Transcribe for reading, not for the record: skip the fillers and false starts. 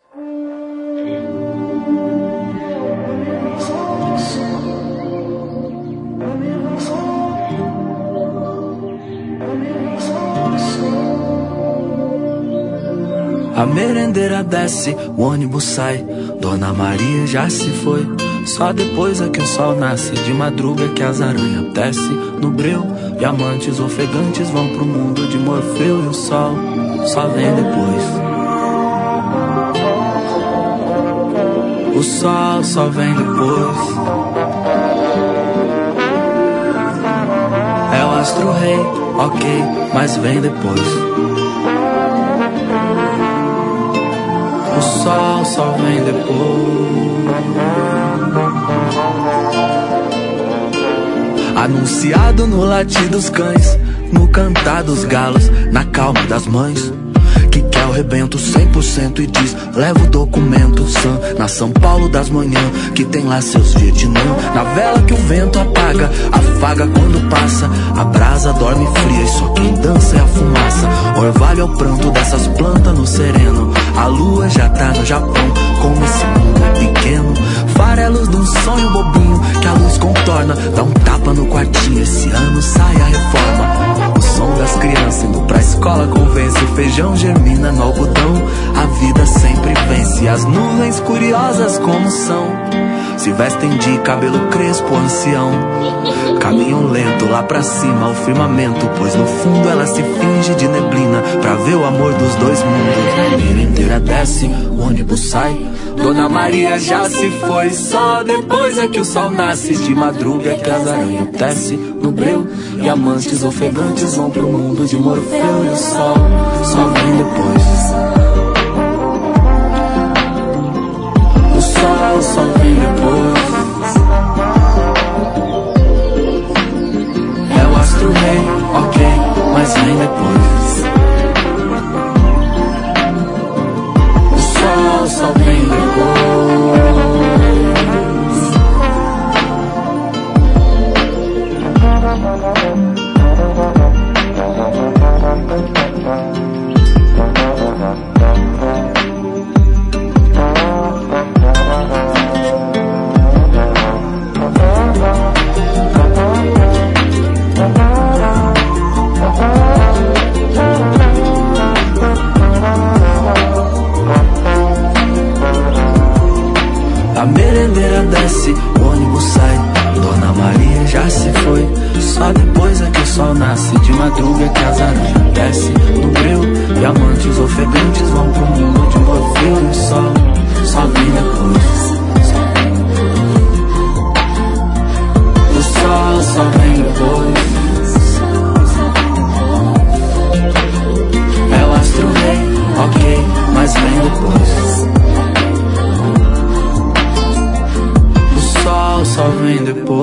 A merendeira desce, o ônibus sai, Dona Maria já se foi. Só depois é que o sol nasce, de madruga que as aranhas desce no breu. Diamantes ofegantes vão pro mundo de Morfeu, e o sol só vem depois. O sol só vem depois. É o astro rei, ok, mas vem depois. O sol só vem depois. Anunciado no latir dos cães, no cantar dos galos, na calma das mães, que quer o rebento 100% e diz: leva o documento Sam, na São Paulo das manhãs, que tem lá seus Vietnã. Na vela que o vento apaga, afaga quando passa, a brasa dorme fria e só quem dança é a fumaça. Orvalho é o pranto dessas plantas no sereno, a lua já tá no Japão, como esse mundo é pequeno. Farelos de um sonho bobinho que a luz contorna, dá um tapa no quartinho, esse ano sai a reforma. O som das crianças indo pra escola convence, o feijão germina no algodão, a vida sempre vence. As nuvens curiosas como são, se vestem de cabelo crespo ancião, caminham lento lá pra cima ao firmamento, pois no fundo ela se finge de neblina pra ver o amor dos dois mundos. A merendeira desce, o ônibus sai, Dona Maria já se foi. Só depois é que o sol nasce, de madruga é que as aranhas desce no breu. Diamantes ofegantes vão pro mundo de Morfeu, e o sol só vem depois. O sol só vem depois. É o astro rei, ok, mas vem depois. O sol só vem depois. A merendeira desce, o ônibus sai, Dona Maria já se foi. Só depois é que o sol nasce, de madruga que as aranhas desce no breu. Diamantes ofegantes vão pro mundo de Morfeu, e o sol só vem depois. O sol só vem depois. É o astro rei, ok, mas vem depois. O sol só vem depois.